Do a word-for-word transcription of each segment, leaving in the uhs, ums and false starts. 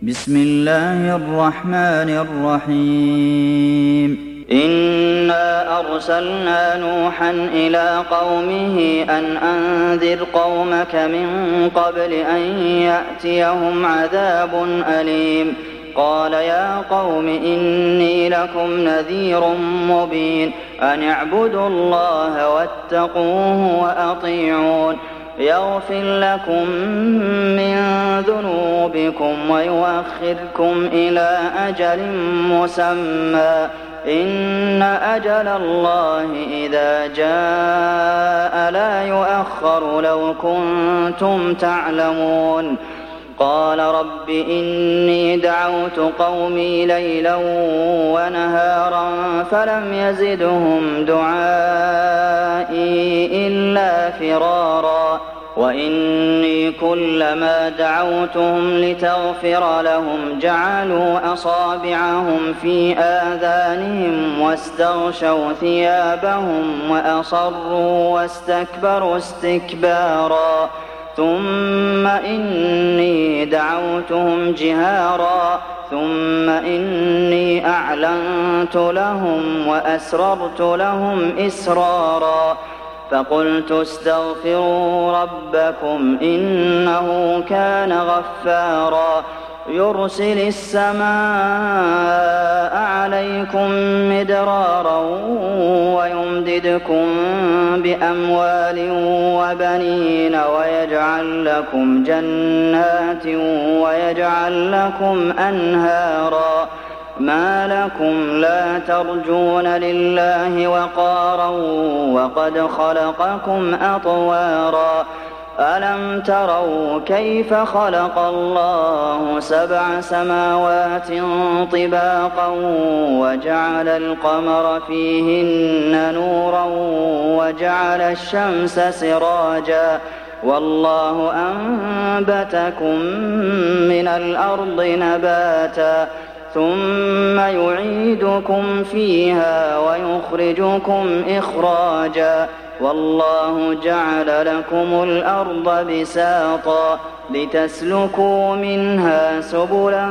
بسم الله الرحمن الرحيم إنا أرسلنا نوحا إلى قومه أن أنذر قومك من قبل أن يأتيهم عذاب أليم قال يا قوم إني لكم نذير مبين أن اعبدوا الله واتقوه وأطيعون يغفر لكم من ذنوبكم ويؤخركم إلى أجل مسمى إن أجل الله إذا جاء لا يؤخر لو كنتم تعلمون قال رب إني دعوت قومي ليلا ونهارا فلم يزدهم دعائي إلا فرارا وإني كلما دعوتهم لتغفر لهم جعلوا أصابعهم في آذانهم واستغشوا ثيابهم وأصروا واستكبروا استكبارا ثم إني دعوتهم جهارا ثم إني أعلنت لهم وأسررت لهم إسرارا فقلت استغفروا ربكم إنه كان غفارا يرسل السماء عليكم مدرارا ويمددكم بأموال وبنين ويجعل لكم جنات ويجعل لكم أنهارا ما لكم لا ترجون لله وقارا وقد خلقكم أطوارا ألم تروا كيف خلق الله سبع سماوات طباقا وجعل القمر فيهن نورا وجعل الشمس سراجا والله أنبتكم من الأرض نباتا ثم يعيدكم فيها ويخرجكم إخراجا والله جعل لكم الأرض بساطا لتسلكوا منها سبلا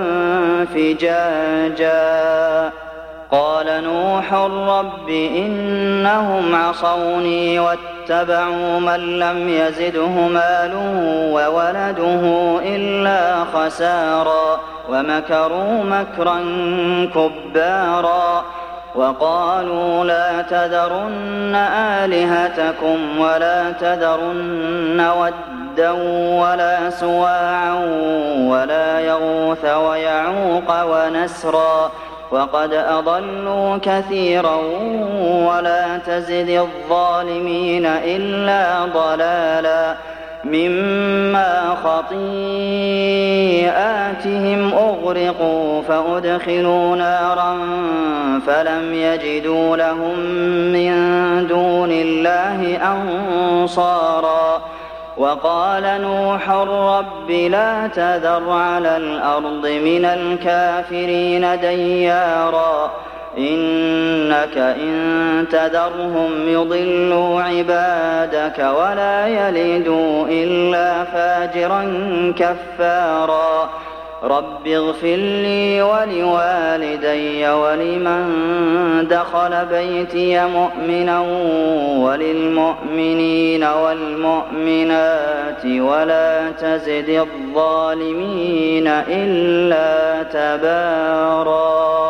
فجاجا قال نوح رب إنهم عصوني واتبعوا من لم يزده ماله وولده إلا خسارا ومكروا مكرا كبارا وقالوا لا تذرن آلهتكم ولا تذرن ودا ولا سواعا ولا يغوث ويعوق ونسرا وقد أضلوا كثيرا ولا تزد الظالمين إلا ضلالا مما خطيئاتهم أغرقوا فأدخلوا نارا فلم يجدوا لهم من دون الله أنصارا وقال نوح رب لا تذر على الأرض من الكافرين ديارا إنك إن تذرهم يضلوا عبادك ولا يلدوا إلا فاجرا كفارا رب اغفر لي ولوالدي ولمن دخل بيتي مؤمنا وللمؤمنين والمؤمنات ولا تزد الظالمين إلا تبارا.